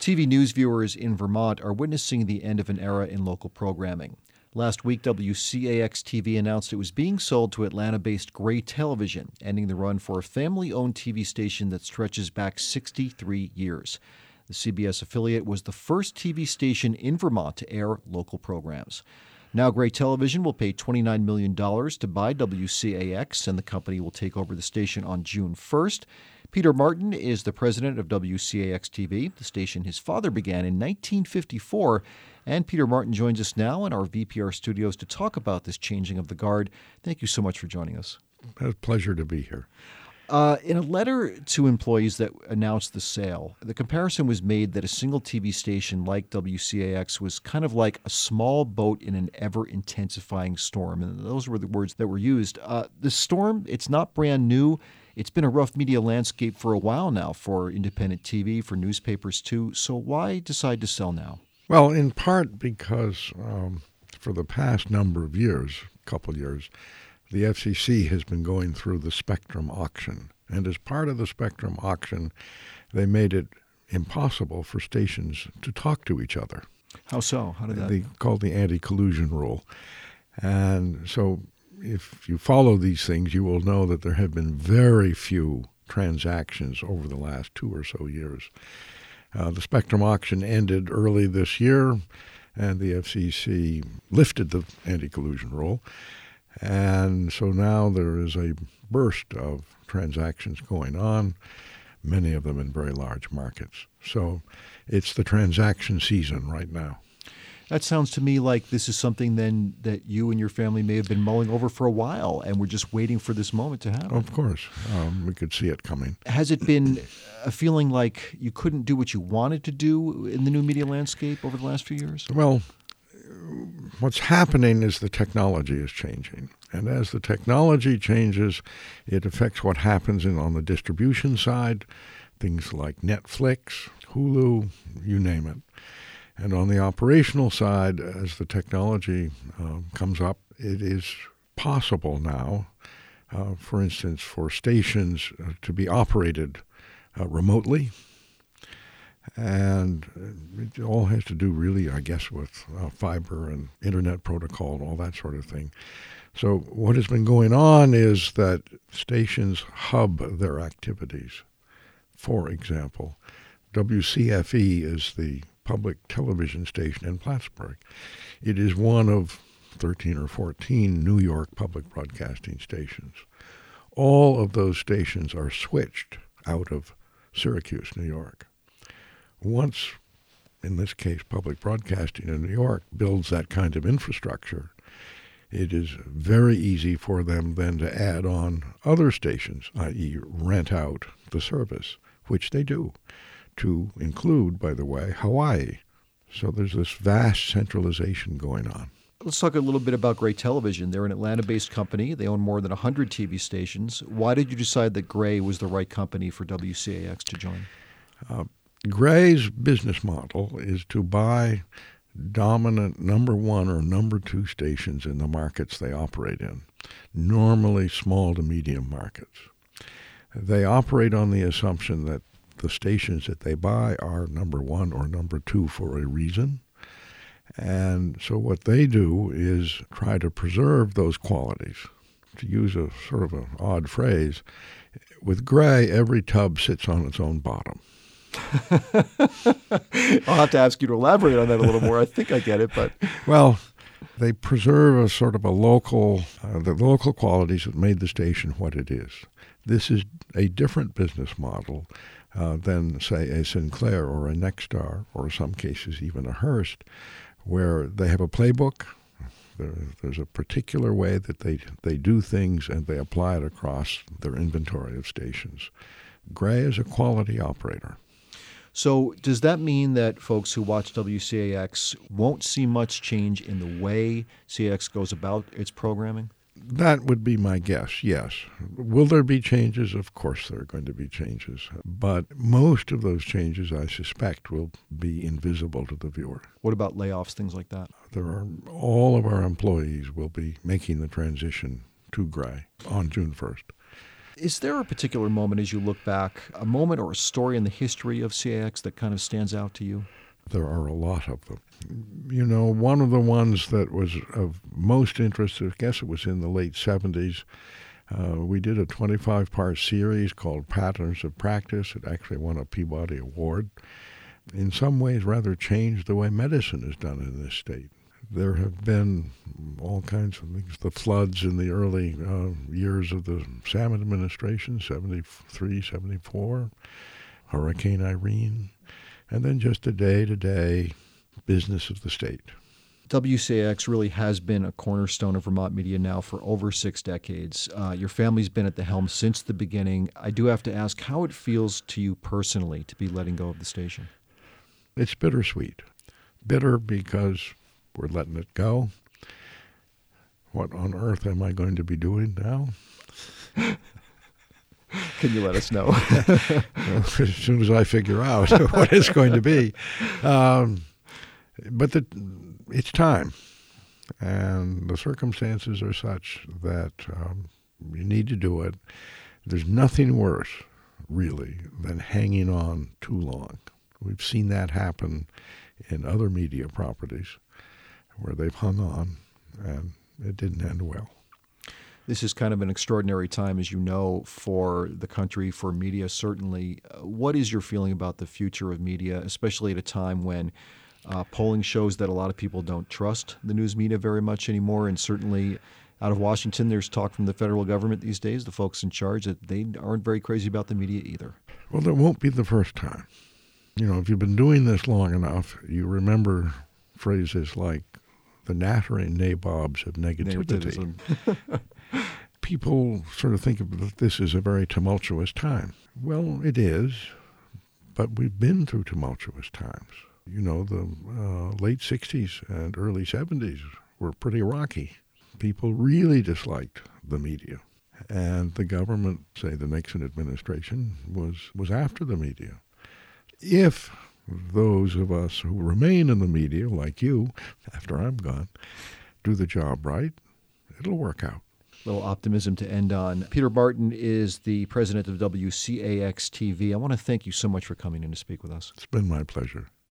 TV news viewers in Vermont are witnessing the end of an era in local programming. Last week, WCAX-TV announced it was being sold to Atlanta-based Gray Television, ending the run for a family-owned TV station that stretches back 63 years. The CBS affiliate was the first TV station in Vermont to air local programs. Now Gray Television will pay $29 million to buy WCAX, and the company will take over the station on June 1st. Peter Martin is the president of WCAX-TV, the station his father began in 1954. And Peter Martin joins us now in our VPR studios to talk about this changing of the guard. Thank you so much for joining us. It's a pleasure to be here. In a letter to employees that announced the sale, the comparison was made that a single TV station like WCAX was kind of like a small boat in an ever-intensifying storm. And those were the words that were used. The storm, it's not brand new. It's been a rough media landscape for a while now for independent TV, for newspapers too. So why decide to sell now? Well, in part because for the past number of years, couple years, the FCC has been going through the Spectrum auction. And as part of the Spectrum auction, they made it impossible for stations to talk to each other. How so? How did that? They called the anti-collusion rule. And so if you follow these things, you will know that there have been very few transactions over the last 2 or so years. The Spectrum auction ended early this year, and the FCC lifted the anti-collusion rule. And so now there is a burst of transactions going on, many of them in very large markets. So it's the transaction season right now. That sounds to me like this is something then that you and your family may have been mulling over for a while, and we're just waiting for this moment to happen. Of course. We could see it coming. Has it been a feeling like you couldn't do what you wanted to do in the new media landscape over the last few years? Well, what's happening is the technology is changing. And as the technology changes, it affects what happens on the distribution side, things like Netflix, Hulu, you name it. And on the operational side, as the technology comes up, it is possible now, for instance, for stations to be operated remotely. And it all has to do really, I guess, with fiber and internet protocol and all that sort of thing. So what has been going on is that stations hub their activities. For example, WCFE is the public television station in Plattsburgh. It is one of 13 or 14 New York public broadcasting stations. All of those stations are switched out of Syracuse, New York. Once, in this case, public broadcasting in New York builds that kind of infrastructure, it is very easy for them then to add on other stations, i.e. rent out the service, which they do, to include, by the way, Hawaii. So there's this vast centralization going on. Let's talk a little bit about Gray Television. They're an Atlanta-based company. They own more than 100 TV stations. Why did you decide that Gray was the right company for WCAX to join? Gray's business model is to buy dominant number one or number two stations in the markets they operate in, normally small to medium markets. They operate on the assumption that the stations that they buy are number one or number two for a reason. And so what they do is try to preserve those qualities. To use a sort of an odd phrase, with Gray, every tub sits on its own bottom. I'll have to ask you to elaborate on that a little more. I think I get it, but... Well, they preserve a sort of the local qualities that made the station what it is. This is a different business model than, say, a Sinclair or a Nexstar, or in some cases even a Hearst, where they have a playbook. There's a particular way that they do things, and they apply it across their inventory of stations. Gray is a quality operator. So does that mean that folks who watch WCAX won't see much change in the way CAX goes about its programming? That would be my guess, yes. Will there be changes? Of course there are going to be changes. But most of those changes, I suspect, will be invisible to the viewer. What about layoffs, things like that? All of our employees will be making the transition to Gray on June 1st. Is there a particular moment as you look back, a moment or a story in the history of CAX that kind of stands out to you? There are a lot of them. You know, one of the ones that was of most interest, I guess it was in the late 70s, we did a 25-part series called Patterns of Practice. It actually won a Peabody Award. In some ways, rather changed the way medicine is done in this state. There have been all kinds of things. The floods in the early years of the Salmon administration, 73, 74, Hurricane Irene, and then just the day-to-day business of the state. WCAX really has been a cornerstone of Vermont media now for over 6 decades. Your family's been at the helm since the beginning. I do have to ask how it feels to you personally to be letting go of the station. It's bittersweet. Bitter because we're letting it go. What on earth am I going to be doing now? Can you let us know? As soon as I figure out what it's going to be. But it's time. And the circumstances are such that you need to do it. There's nothing worse, really, than hanging on too long. We've seen that happen in other media properties where they've hung on and it didn't end well. This is kind of an extraordinary time, as you know, for the country, for media, certainly. What is your feeling about the future of media, especially at a time when polling shows that a lot of people don't trust the news media very much anymore? And certainly out of Washington, there's talk from the federal government these days, the folks in charge, that they aren't very crazy about the media either. Well, it won't be the first time. You know, if you've been doing this long enough, you remember phrases like the nattering nabobs of negativity. People sort of think of this as a very tumultuous time. Well, it is, but we've been through tumultuous times. You know, the late 60s and early 70s were pretty rocky. People really disliked the media. And the government, say the Nixon administration, was after the media. If those of us who remain in the media, like you, after I'm gone, do the job right, it'll work out. Little optimism to end on. Peter Barton is the president of WCAX-TV. I want to thank you so much for coming in to speak with us. It's been my pleasure.